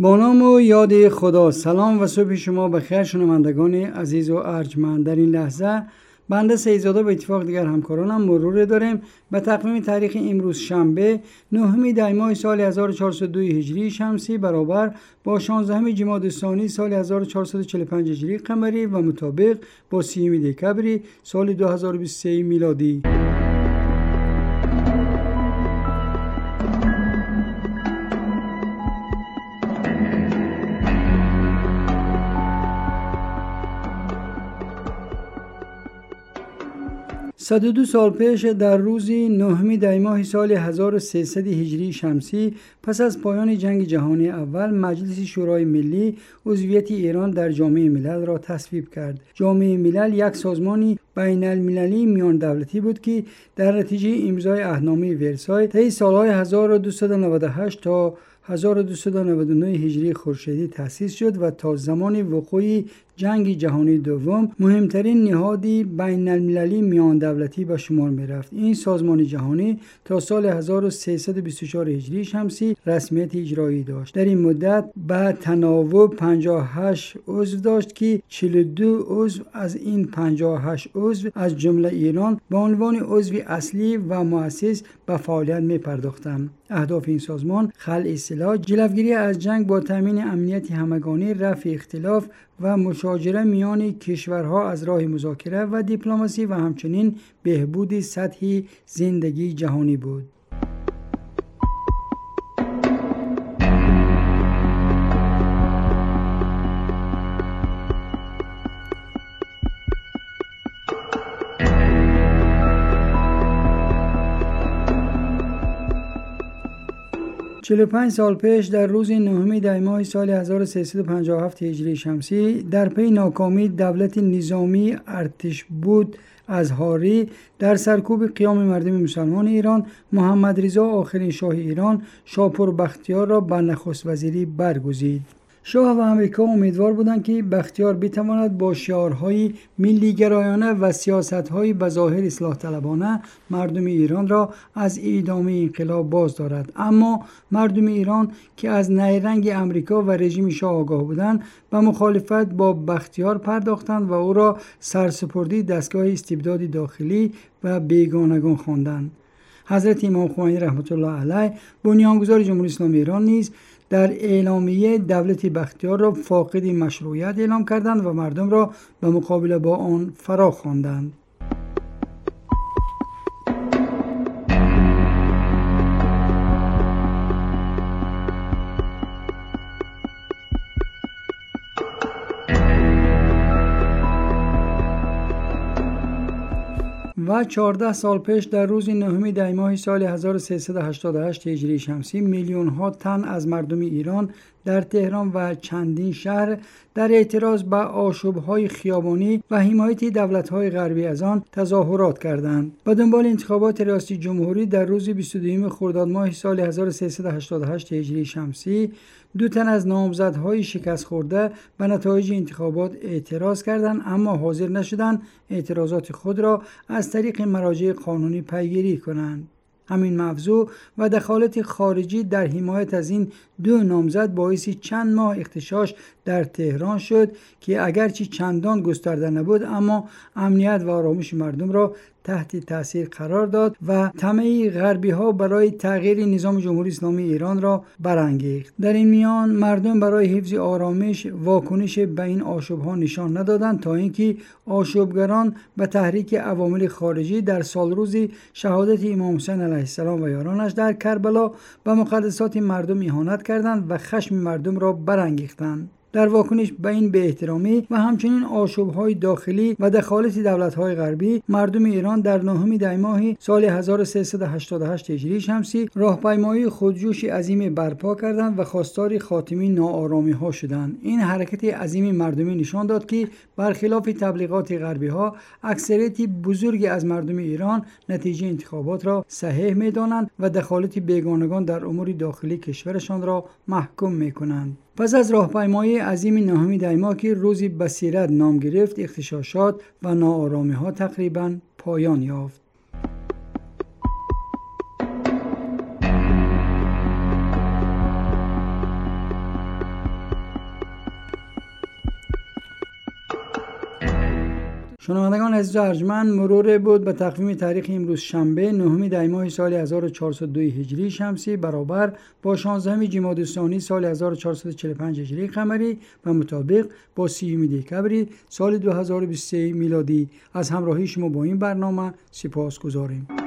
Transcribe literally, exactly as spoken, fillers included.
با نام و یاد خدا. سلام و صبح شما بخیر شنوندگان عزیز و ارجمند. در این لحظه بنده سیدزاده به اتفاق دیگر همکارانم مرور داریم به تقویم تاریخ امروز شنبه نهم دی ماه سال هزار و چهارصد و دو هجری شمسی برابر با شانزدهم جمادی الثانی سال هزار و چهارصد و چهل و پنج هجری قمری و مطابق با سیوم دکبر سال دو هزار و بیست و سه میلادی. صد و دو سال پیش در روز نهم دی ماه سال هزار و سیصد هجری شمسی پس از پایان جنگ جهانی اول مجلس شورای ملی عضویت ایران در جامعه ملل را تصویب کرد. جامعه ملل یک سازمانی بین المللی میان دولتی بود که در نتیجه امضای عهدنامه ورسای طی سالهای هزار و دویست و نود و هشت تا هزار و دویست و نود و نه هجری خورشیدی تأسیس شد و تا زمان وقوع جنگ جهانی دوم مهمترین نهادی بین المللی میان دولتی به شمار می رفت. این سازمان جهانی تا سال هزار و سیصد و بیست و چهار هجری شمسی رسمیت اجرایی داشت. در این مدت به تناوب پنجاه و هشت عضو داشت که چهل و دو عضو از این پنجاه و هشت عضو از جمله ایران به عنوان عضو اصلی و مؤسس به فعالیت می پرداختند. اهداف این سازمان خلع سلاح، جلوگیری از جنگ با تامین امنیت همگانی، رفع اختلاف و مشاجره میان کشورها از راه مذاکره و دیپلماسی و همچنین بهبود سطح زندگی جهانی بود. چهل و پنج سال پیش در روز نهم دی ماه سال هزار و سیصد و پنجاه و هفت هجری شمسی در پی ناکامی دولت نظامی ارتش بود ازهاری در سرکوب قیام مردم مسلمان ایران، محمد رضا آخرین شاه ایران شاپور بختیار را به نخست وزیری برگزید. شاه و امریکا امیدوار بودند که بختیار بتواند با شعارهای ملی گرایانه و سیاست‌های بظاهر اصلاح طلبانه مردم ایران را از ادامه انقلاب باز دارد، اما مردم ایران که از نیرنگ امریکا و رژیم شاه آگاه بودند به مخالفت با بختیار پرداختند و او را سرسپردی دستگاه استبداد داخلی و بیگانگان خواندند. حضرت امام خمینی رحمت الله علیه بنیانگذار جمهوری اسلامی ایران نیز در اعلامیه دولت بختیار را فاقد مشروعیت اعلام کردند و مردم را به مقابله با آن فرا خواندند. و چهارده سال پیش در روز نهم دی ماه سال هزار و سیصد و هشتاد و هشت هجری شمسی میلیون ها تن از مردم ایران در تهران و چندین شهر در اعتراض به آشوب‌های خیابانی و حمایت دولت‌های غربی از آن تظاهرات کردند. به دنبال انتخابات ریاست جمهوری در روز بیست و دوم خرداد ماه سال هزار و سیصد و هشتاد و هشت هجری شمسی دو تن از نامزدهای شکست خورده به نتایج انتخابات اعتراض کردند، اما حاضر نشدند اعتراضات خود را از طریق مراجع قانونی پیگیری کنند. همین موضوع و دخالت خارجی در حمایت از این دو نامزد باعث چند ماه اغتشاش در تهران شد که اگرچه چندان گسترده نبود اما امنیت و آرامش مردم را تحت تاثیر قرار داد و طمع غربی ها برای تغییر نظام جمهوری اسلامی ایران را برانگیخت. در این میان مردم برای حفظ آرامش واکنش به این آشوب ها نشان ندادند تا اینکه آشوبگران به تحریک عوامل خارجی در سال روز شهادت امام حسین علیه السلام و یارانش در کربلا به مقدسات مردم اهانت کردند و خشم مردم را برانگیختند. در واکنش به این بی احترامی و همچنین آشوب‌های داخلی و دخالت دولت‌های غربی مردم ایران در نهم دی ماه سال هزار و سیصد و هشتاد و هشت هجری شمسی راهپیمایی خودجوش عظیم برپا کردند و خواستار خاتمه ناآرامی‌ها شدند. این حرکت عظیم مردمی نشان داد که برخلاف تبلیغات غربی‌ها اکثریت بزرگی از مردم ایران نتیجه انتخابات را صحیح می‌دانند و دخالت بیگانگان در امور داخلی کشورشان را محکوم می‌کنند. پس از راهپیمایی عظیم نهم دی ماه که روز بصیرت نام گرفت، اغتشاشات و ناآرامی‌ها تقریباً پایان یافت. شنوندگان عزیز و ارجمند، مرور بود به تقویم تاریخ امروز شنبه نهم دی ماه سال هزار و چهارصد و دو هجری شمسی برابر با شانزدهم جمادی الثانی سال هزار و چهارصد و چهل و پنج هجری قمری و مطابق با سیوم دکبر سال دو هزار و بیست و سه میلادی. از همراهی شما با این برنامه سپاسگزاریم.